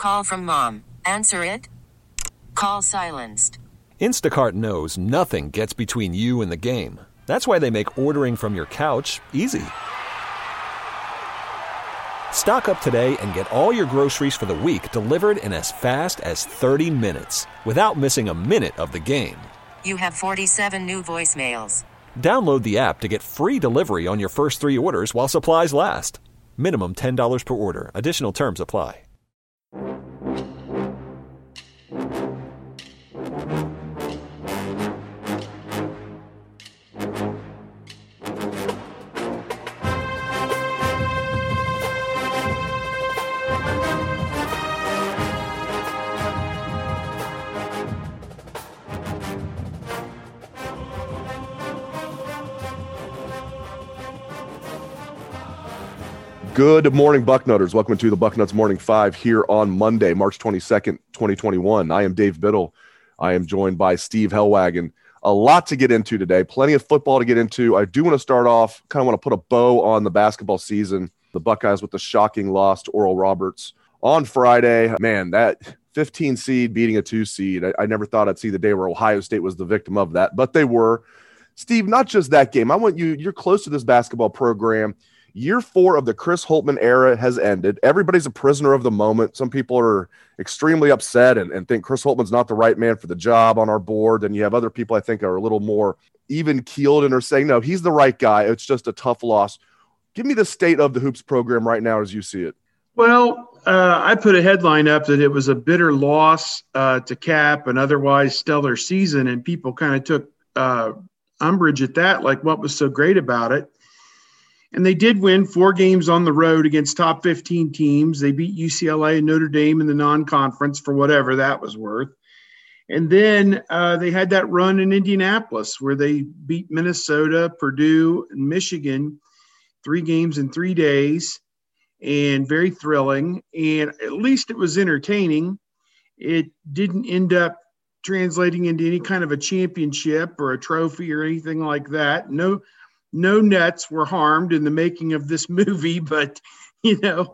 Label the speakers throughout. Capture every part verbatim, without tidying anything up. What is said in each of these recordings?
Speaker 1: Call from mom. Answer it. Call silenced.
Speaker 2: Instacart knows nothing gets between you and the game. That's why they make ordering from your couch easy. Stock up today and get all your groceries for the week delivered in as fast as thirty minutes without missing a minute of the game.
Speaker 1: You have forty-seven new voicemails.
Speaker 2: Download the app to get free delivery on your first three orders while supplies last. Minimum ten dollars per order. Additional terms apply.
Speaker 3: Good morning, Bucknutters. Welcome to the Bucknuts Morning Five here on Monday, March twenty-second, twenty twenty-one. I am Dave Biddle. I am joined by Steve Hellwagon. A lot to get into today. Plenty of football to get into. I do want to start off, kind of want to put a bow on the basketball season. The Buckeyes with the shocking loss to Oral Roberts on Friday. Man, that fifteen seed beating a two seed. I, I never thought I'd see the day where Ohio State was the victim of that, but they were. Steve, not just that game. I want you, you're close to this basketball program. Year four of the Chris Holtmann era has ended. Everybody's a prisoner of the moment. Some people are extremely upset and, and think Chris Holtmann's not the right man for the job on our board. And you have other people I think are a little more even-keeled and are saying, no, he's the right guy. It's just a tough loss. Give me the state of the Hoops program right now as you see it.
Speaker 4: Well, uh, I put a headline up that it was a bitter loss uh, to cap an otherwise stellar season, and people kind of took uh, umbrage at that, like what was so great about it. And they did win four games on the road against top fifteen teams. They beat U C L A and Notre Dame in the non-conference for whatever that was worth. And then uh, they had that run in Indianapolis where they beat Minnesota, Purdue, and Michigan, three games in three days, and very thrilling. And at least it was entertaining. It didn't end up translating into any kind of a championship or a trophy or anything like that. No No Nets were harmed in the making of this movie, but, you know,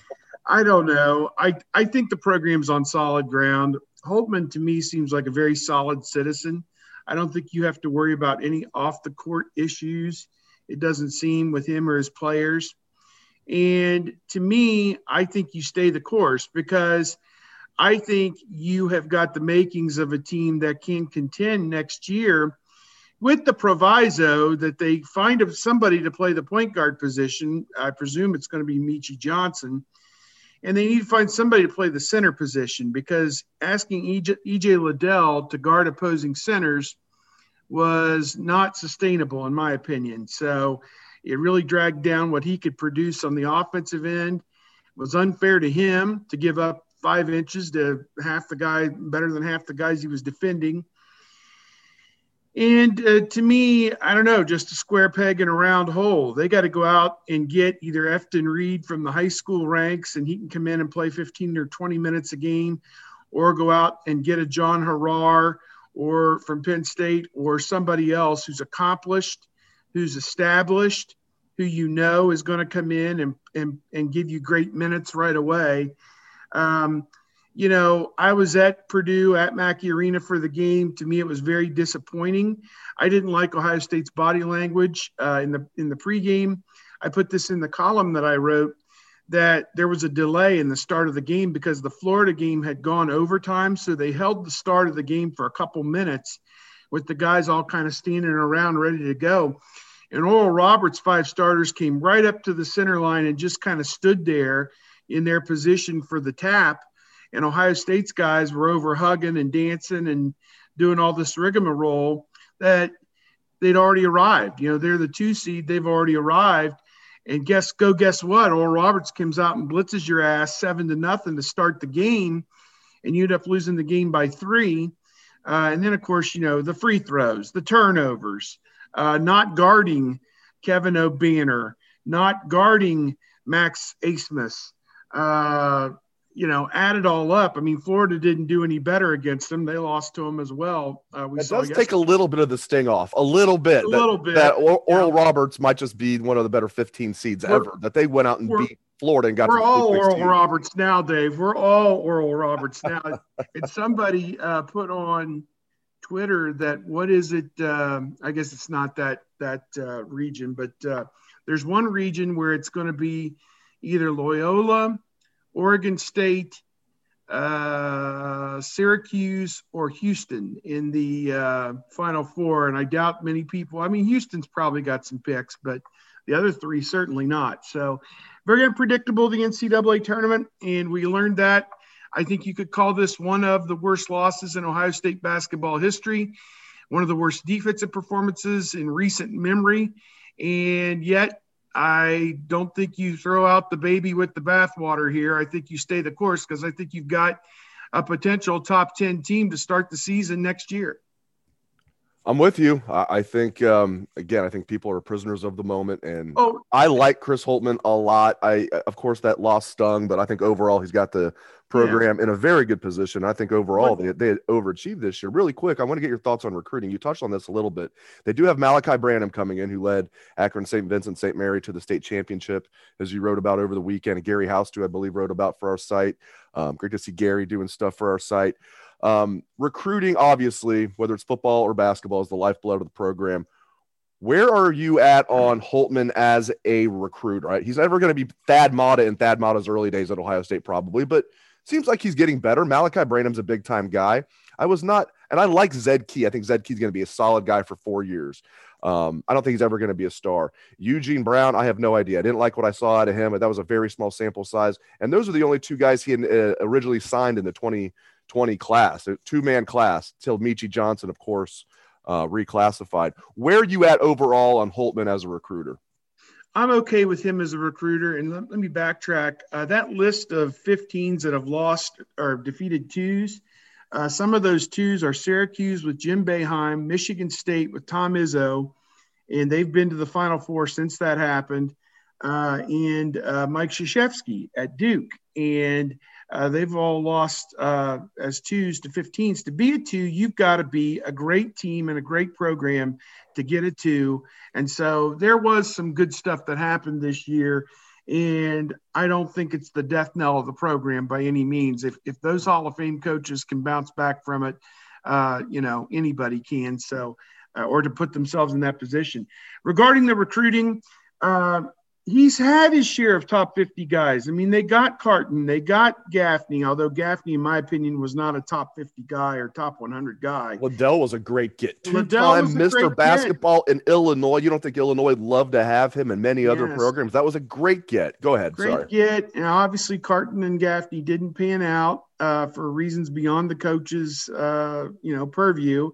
Speaker 4: I don't know. I, I think the program's on solid ground. Holtmann, to me, seems like a very solid citizen. I don't think you have to worry about any off-the-court issues. It doesn't seem with him or his players. And to me, I think you stay the course because I think you have got the makings of a team that can contend next year, with the proviso that they find somebody to play the point guard position. I presume it's going to be Meechie Johnson. And they need to find somebody to play the center position because asking E J Liddell to guard opposing centers was not sustainable, in my opinion. So it really dragged down what he could produce on the offensive end. It was unfair to him to give up five inches to half the guy, better than half the guys he was defending. And uh, to me, I don't know, just a square peg in a round hole. They got to go out and get either Efton Reed from the high school ranks and he can come in and play fifteen or twenty minutes a game, or go out and get a John Harrar or from Penn State or somebody else who's accomplished, who's established, who you know is going to come in and, and, and give you great minutes right away. Um, You know, I was at Purdue at Mackey Arena for the game. To me, it was very disappointing. I didn't like Ohio State's body language uh, in the in the pregame. I put this in the column that I wrote, that there was a delay in the start of the game because the Florida game had gone overtime. So they held the start of the game for a couple minutes with the guys all kind of standing around ready to go. And Oral Roberts' five starters came right up to the center line and just kind of stood there in their position for the tap. And Ohio State's guys were over hugging and dancing and doing all this rigmarole that they'd already arrived. You know, they're the two seed. They've already arrived. And guess, go guess what? Oral Roberts comes out and blitzes your ass seven to nothing to start the game. And you end up losing the game by three. Uh, and then, of course, you know, the free throws, the turnovers, uh, not guarding Kevin O'Banner, not guarding Max Asmus, uh, you know, add it all up, I mean, Florida didn't do any better against them. They lost to them as well. Uh, we
Speaker 3: it
Speaker 4: saw
Speaker 3: does take a little bit of the sting off, a little bit.
Speaker 4: A
Speaker 3: that,
Speaker 4: little bit.
Speaker 3: That or- Oral
Speaker 4: yeah.
Speaker 3: Roberts might just be one of the better fifteen seeds
Speaker 4: We're,
Speaker 3: ever, that they went out and beat Florida and got
Speaker 4: We're
Speaker 3: to
Speaker 4: all
Speaker 3: Sweet
Speaker 4: Oral
Speaker 3: sixteen.
Speaker 4: Roberts now, Dave. We're all Oral Roberts now. And somebody uh, put on Twitter that what is it? Um, I guess it's not that that uh, region, but uh, there's one region where it's going to be either Loyola, Oregon State, uh, Syracuse, or Houston in the uh, Final Four. And I doubt many people. I mean, Houston's probably got some picks, but the other three certainly not. So very unpredictable, the N C double A tournament, and we learned that. I think you could call this one of the worst losses in Ohio State basketball history, one of the worst defensive performances in recent memory, and yet I don't think you throw out the baby with the bathwater here. I think you stay the course because I think you've got a potential top ten team to start the season next year.
Speaker 3: I'm with you. I, I think, um, again, I think people are prisoners of the moment, and
Speaker 4: oh,
Speaker 3: I like Chris Holtmann a lot. I, of course, that loss stung, but I think overall he's got the program yeah. in a very good position. I think overall they, they overachieved this year. Really quick, I want to get your thoughts on recruiting. You touched on this a little bit. They do have Malachi Branham coming in, who led Akron Saint Vincent Saint Mary to the state championship, as you wrote about over the weekend. And Gary House, too, I believe, wrote about for our site. Um, great to see Gary doing stuff for our site. Um, recruiting, obviously, whether it's football or basketball, is the lifeblood of the program. Where are you at on Holtmann as a recruit, right? He's never going to be Thad Matta in Thad Matta's early days at Ohio State, probably, but seems like he's getting better. Malachi Branham's a big-time guy. I was not – and I like Zed Key. I think Zed Key's going to be a solid guy for four years. Um, I don't think he's ever going to be a star. Eugene Brown, I have no idea. I didn't like what I saw out of him, but that was a very small sample size. And those are the only two guys he had, uh, originally signed in the twenty twenty class, a two-man class, till Michi Johnson, of course, uh, reclassified. Where are you at overall on Holtmann as a recruiter?
Speaker 4: I'm okay with him as a recruiter. And let, let me backtrack. Uh, that list of fifteens that have lost or defeated twos, uh, some of those twos are Syracuse with Jim Boeheim, Michigan State with Tom Izzo, and they've been to the Final Four since that happened, uh, and uh, Mike Krzyzewski at Duke. And Uh, they've all lost uh, as twos to fifteens. To be a two, you've got to be a great team and a great program to get a two. And so there was some good stuff that happened this year, and I don't think it's the death knell of the program by any means. If if those Hall of Fame coaches can bounce back from it, uh, you know, anybody can. So, uh, or to put themselves in that position. Regarding the recruiting, uh, he's had his share of top fifty guys. I mean, they got Carton, they got Gaffney, although Gaffney, in my opinion, was not a top fifty guy or top one hundred guy.
Speaker 3: Liddell was a great get. Two-time Mister Basketball in Illinois. You don't think Illinois would love to have him and many yes. other programs. That was a great get. Go ahead.
Speaker 4: Great
Speaker 3: Sorry.
Speaker 4: get. And obviously, Carton and Gaffney didn't pan out uh, for reasons beyond the coach's, uh, you know, purview.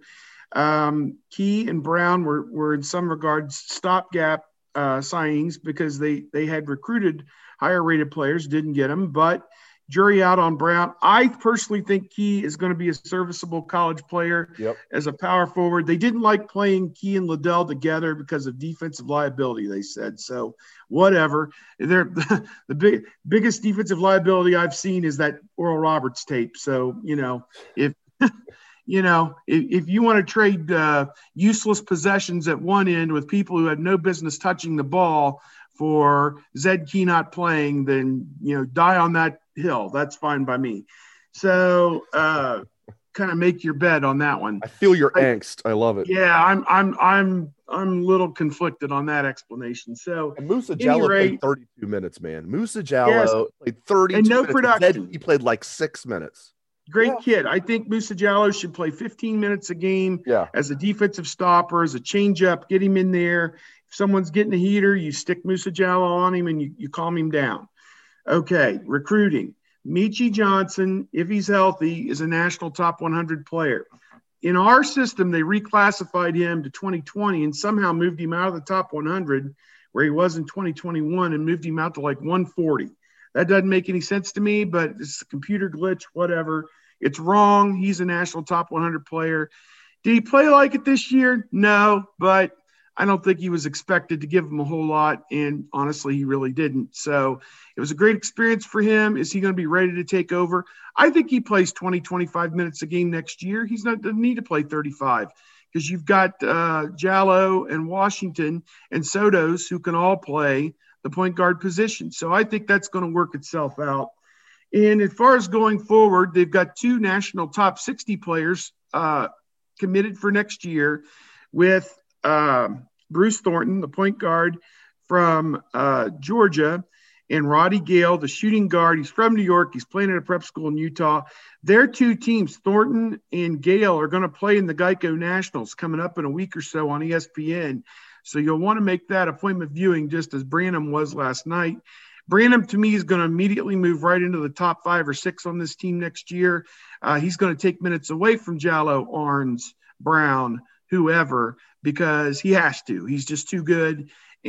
Speaker 4: Um, Key and Brown were, were in some regards stopgap Uh, signings because they they had recruited higher rated players, didn't get them, but jury out on Brown. I personally think Key is going to be a serviceable college player
Speaker 3: yep.
Speaker 4: as a power forward. They didn't like playing Key and Liddell together because of defensive liability, they said. So whatever. They're the big biggest defensive liability I've seen is that Oral Roberts tape. So, you know, if You know, if, if you want to trade uh, useless possessions at one end with people who had no business touching the ball for Zed Key not playing, then, you know, die on that hill. That's fine by me. So uh, kind of make your bed on that one.
Speaker 3: I feel your
Speaker 4: I,
Speaker 3: angst. I love it.
Speaker 4: Yeah, I'm I'm I'm I'm a little conflicted on that explanation. So
Speaker 3: and Musa Jallow played thirty-two minutes, man. Musa Jallow
Speaker 4: yes,
Speaker 3: played thirty-two
Speaker 4: and no
Speaker 3: minutes.
Speaker 4: production.
Speaker 3: He played like six minutes.
Speaker 4: Great
Speaker 3: yeah.
Speaker 4: kid. I think Musa Jallow should play fifteen minutes a game
Speaker 3: yeah.
Speaker 4: as a defensive stopper, as a changeup, get him in there. If someone's getting a heater, you stick Musa Jallow on him and you, you calm him down. Okay, recruiting. Michi Johnson, if he's healthy, is a national top one hundred player. In our system, they reclassified him to twenty twenty and somehow moved him out of the top one hundred where he was in twenty twenty-one and moved him out to like one forty. That doesn't make any sense to me, but it's a computer glitch, whatever. It's wrong. He's a national top one hundred player. Did he play like it this year? No, but I don't think he was expected to give him a whole lot, and honestly, he really didn't. So it was a great experience for him. Is he going to be ready to take over? I think he plays twenty, twenty-five minutes a game next year. He's not doesn't need to play thirty-five because you've got uh, Jallow and Washington and Sotos who can all play the point guard position. So I think that's going to work itself out. And as far as going forward, they've got two national top sixty players uh, committed for next year with uh, Bruce Thornton, the point guard from uh, Georgia, and Roddy Gale, the shooting guard. He's from New York. He's playing at a prep school in Utah. Their two teams, Thornton and Gale, are going to play in the Geico Nationals coming up in a week or so on E S P N. So you'll want to make that appointment viewing just as Branham was last night. Branham, to me, is going to immediately move right into the top five or six on this team next year. Uh, he's going to take minutes away from Jallow, Arns, Brown, whoever, because he has to. He's just too good.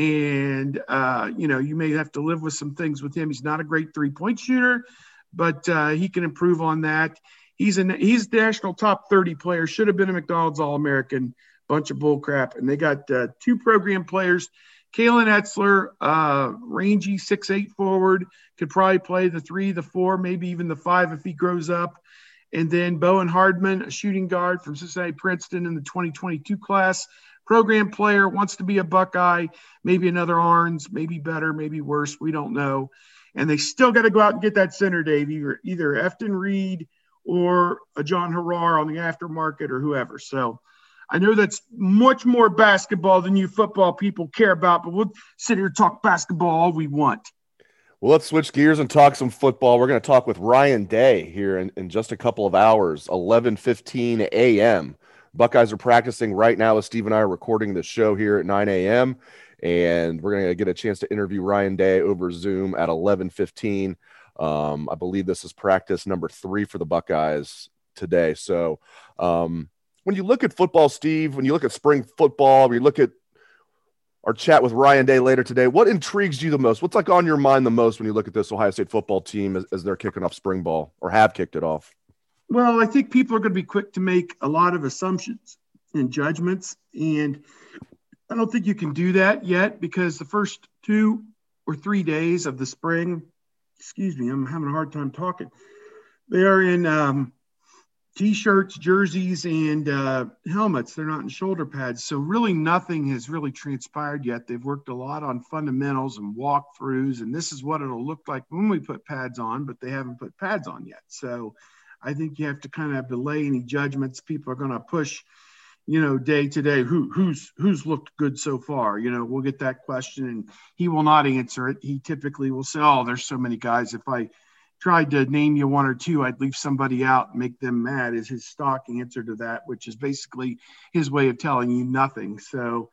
Speaker 4: And, uh, you know, you may have to live with some things with him. He's not a great three-point shooter, but uh, he can improve on that. He's a he's national top thirty player, should have been a McDonald's All-American, bunch of bull crap. And they got uh, two program players. Kalen Etzler, uh, rangy six eight forward, could probably play the three, the four, maybe even the five if he grows up. And then Bowen Hardman, a shooting guard from Cincinnati Princeton in the twenty twenty-two class. Program player, wants to be a Buckeye, maybe another Arns, maybe better, maybe worse. We don't know. And they still got to go out and get that center, Dave, either, either Efton Reed or a John Harar on the aftermarket or whoever. So I know that's much more basketball than you football people care about, but we'll sit here and talk basketball all we want.
Speaker 3: Well, let's switch gears and talk some football. We're going to talk with Ryan Day here in, in just a couple of hours, eleven fifteen a.m. Buckeyes are practicing right now as Steve and I are recording the show here at nine a.m., and we're going to get a chance to interview Ryan Day over Zoom at eleven fifteen. Um, I believe this is practice number three for the Buckeyes today. So um, when you look at football, Steve, when you look at spring football, when you look at our chat with Ryan Day later today, what intrigues you the most? What's like on your mind the most when you look at this Ohio State football team as, as they're kicking off spring ball or have kicked it off?
Speaker 4: Well, I think people are going to be quick to make a lot of assumptions and judgments, and I don't think you can do that yet because the first two or three days of the spring, excuse me, I'm having a hard time talking. They are in um, T-shirts, jerseys, and uh, helmets. They're not in shoulder pads. So really nothing has really transpired yet. They've worked a lot on fundamentals and walkthroughs, and this is what it'll look like when we put pads on, but they haven't put pads on yet. So I think you have to kind of delay any judgments. People are going to push, you know, day to day, who who's who's looked good so far. You know, we'll get that question, and he will not answer it. He typically will say, oh, there's so many guys. If I tried to name you one or two, I'd leave somebody out and make them mad, is his stock answer to that, which is basically his way of telling you nothing. So,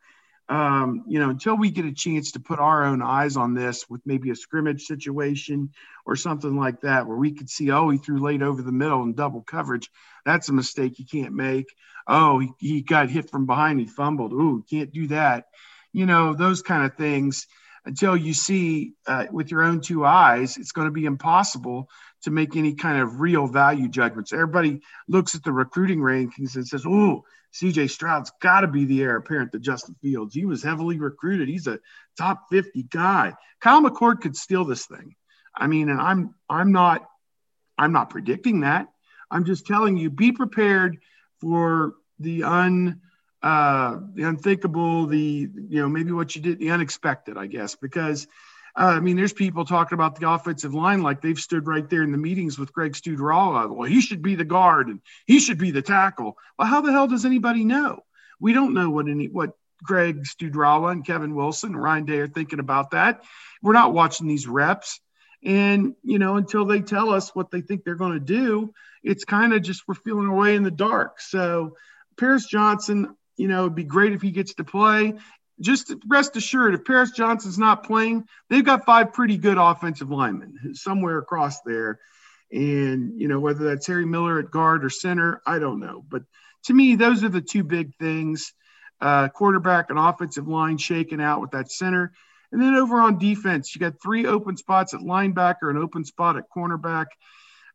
Speaker 4: um, you know, until we get a chance to put our own eyes on this with maybe a scrimmage situation or something like that, where we could see, oh, he threw late over the middle in double coverage. That's a mistake you can't make. Oh, he, he got hit from behind. He fumbled. Ooh, can't do that. You know, those kind of things. Until you see uh, with your own two eyes, it's going to be impossible to make any kind of real value judgments. Everybody looks at the recruiting rankings and says, oh, C J Stroud's got to be the heir apparent to Justin Fields. He was heavily recruited. He's a top fifty guy. Kyle McCord could steal this thing. I mean, and I'm I'm not I'm not predicting that. I'm just telling you, be prepared for the un uh, the unthinkable, the you know maybe what you did, the unexpected, I guess, because uh, I mean, there's people talking about the offensive line like they've stood right there in the meetings with Greg Studrawa. Well, he should be the guard and he should be the tackle. Well, how the hell does anybody know? We don't know what any what Greg Studrawa and Kevin Wilson and Ryan Day are thinking about that. We're not watching these reps. And, you know, until they tell us what they think they're going to do, it's kind of just we're feeling our way in the dark. So Paris Johnson, you know, it'd be great if he gets to play. Just rest assured, if Paris Johnson's not playing, they've got five pretty good offensive linemen somewhere across there. And, you know, whether that's Harry Miller at guard or center, I don't know. But to me, those are the two big things, uh, quarterback and offensive line shaking out with that center. And then over on defense, you got three open spots at linebacker, an open spot at cornerback.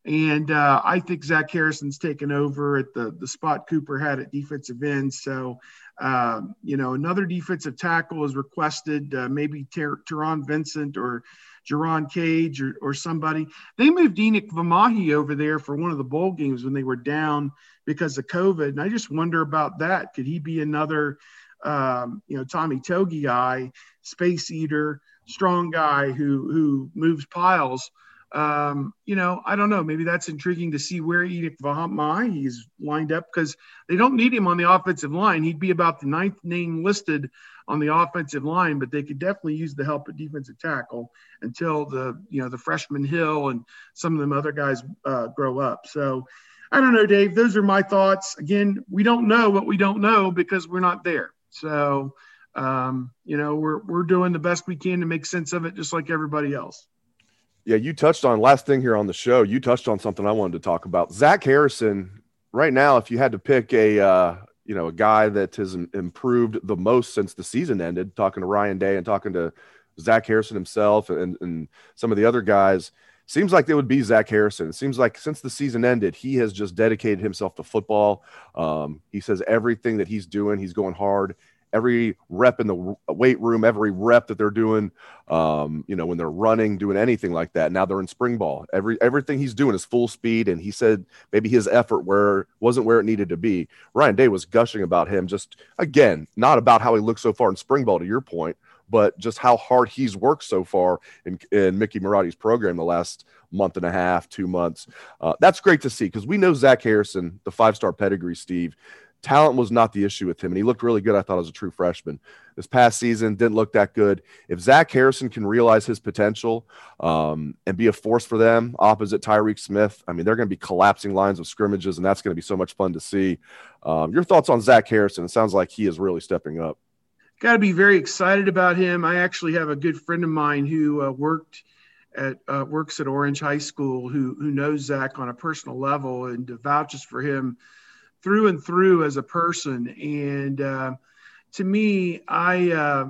Speaker 4: And uh, I think Zach Harrison's taken over at the, the spot Cooper had at defensive end. So, um, you know, another defensive tackle is requested, uh, maybe Ter- Teron Vincent or Jerron Cage or, or somebody. They moved Enoch Vamahi over there for one of the bowl games when they were down because of COVID. And I just wonder about that. Could he be another, um, you know, Tommy Togi guy, space eater, strong guy who, who moves piles? Um, you know, I don't know. Maybe that's intriguing to see where Enoch Vamahi is lined up because they don't need him on the offensive line. He'd be about the ninth name listed on the offensive line, but they could definitely use the help at defensive tackle until the, you know, the freshman Hill and some of them other guys uh, grow up. So I don't know, Dave, those are my thoughts. Again, we don't know what we don't know because we're not there. So, um, you know, we're, we're doing the best we can to make sense of it, just like everybody else.
Speaker 3: Yeah, you touched on last thing here on the show. You touched on something I wanted to talk about. Zach Harrison, right now, if you had to pick a, uh, you know, a guy that has improved the most since the season ended, talking to Ryan Day and talking to Zach Harrison himself and, and some of the other guys, seems like it would be Zach Harrison. It seems like since the season ended, he has just dedicated himself to football. Um, he says everything that he's doing, he's going hard. Every rep in the weight room, every rep that they're doing, um, you know, when they're running, doing anything like that. Now they're in spring ball. Every everything he's doing is full speed. And he said maybe his effort where wasn't where it needed to be. Ryan Day was gushing about him. Just again, not about how he looked so far in spring ball, to your point, but just how hard he's worked so far in, in Mickey Marotti's program the last month and a half, two months. Uh, that's great to see because we know Zach Harrison, the five-star pedigree, Steve. Talent was not the issue with him, and he looked really good, I thought, as a true freshman. This past season didn't look that good. If Zach Harrison can realize his potential um, and be a force for them opposite Tyreek Smith, I mean, they're going to be collapsing lines of scrimmages, and that's going to be so much fun to see. Um, your thoughts on Zach Harrison? It sounds like he is really stepping up.
Speaker 4: Got to be very excited about him. I actually have a good friend of mine who uh, worked at uh, works at Orange High School who who knows Zach on a personal level and vouches for him through and through as a person. And uh, to me, I uh,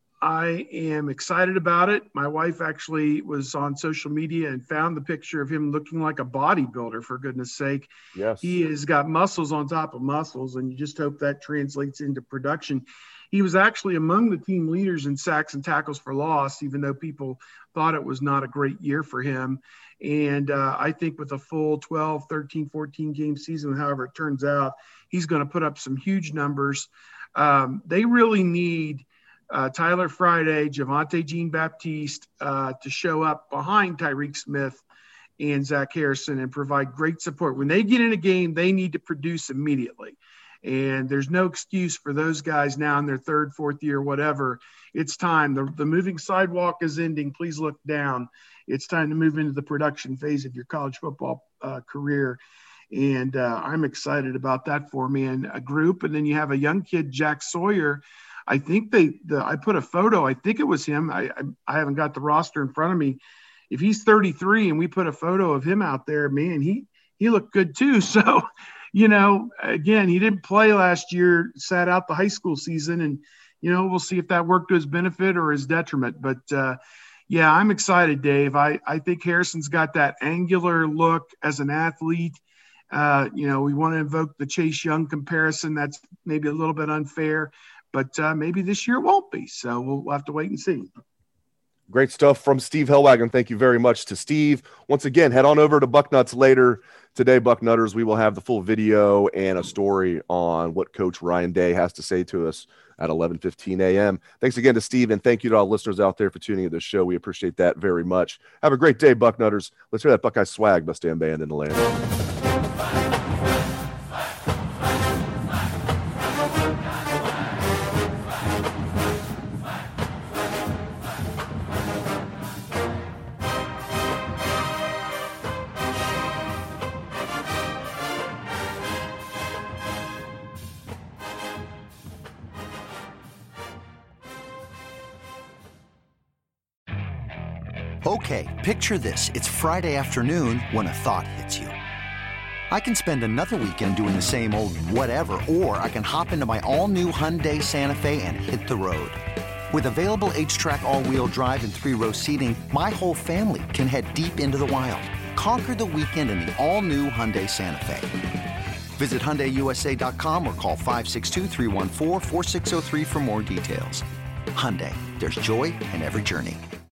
Speaker 4: I am excited about it. My wife actually was on social media and found the picture of him looking like a bodybuilder, for goodness sake.
Speaker 3: Yes.
Speaker 4: He has got muscles on top of muscles, and you just hope that translates into production. He was actually among the team leaders in sacks and tackles for loss, even though people thought it was not a great year for him. And uh, I think with a full twelve, thirteen, fourteen game season, however it turns out, he's going to put up some huge numbers. Um, they really need uh, Tyler Friday, Javonte Jean-Baptiste uh, to show up behind Tyreek Smith and Zach Harrison and provide great support. When they get in a game, they need to produce immediately. And there's no excuse for those guys now in their third, fourth year, whatever. It's time. The, the moving sidewalk is ending. Please look down. It's time to move into the production phase of your college football uh, career. And uh, I'm excited about that four-man uh, group. And then you have a young kid, Jack Sawyer. I think they the, – I put a photo. I think it was him. I, I I haven't got the roster in front of me. If he's thirty-three and we put a photo of him out there, man, he he looked good too. So – you know, again, he didn't play last year, sat out the high school season, and, you know, we'll see if that worked to his benefit or his detriment. But, uh, yeah, I'm excited, Dave. I, I think Harrison's got that angular look as an athlete. Uh, you know, we want to invoke the Chase Young comparison. That's maybe a little bit unfair, but uh, maybe this year it won't be. So we'll, we'll have to wait and see.
Speaker 3: Great stuff from Steve Hellwagon. Thank you very much to Steve. Once again, head on over to Bucknuts later today, Bucknutters. We will have the full video and a story on what Coach Ryan Day has to say to us at eleven fifteen a.m. Thanks again to Steve, and thank you to all listeners out there for tuning into the show. We appreciate that very much. Have a great day, Bucknutters. Let's hear that Buckeye swag, best damn band in the land.
Speaker 5: Okay, picture this. It's Friday afternoon when a thought hits you. I can spend another weekend doing the same old whatever, or I can hop into my all-new Hyundai Santa Fe and hit the road. With available H-Track all-wheel drive and three-row seating, my whole family can head deep into the wild. Conquer the weekend in the all-new Hyundai Santa Fe. Visit Hyundai U S A dot com or call five six two, three one four, four six zero three for more details. Hyundai, there's joy in every journey.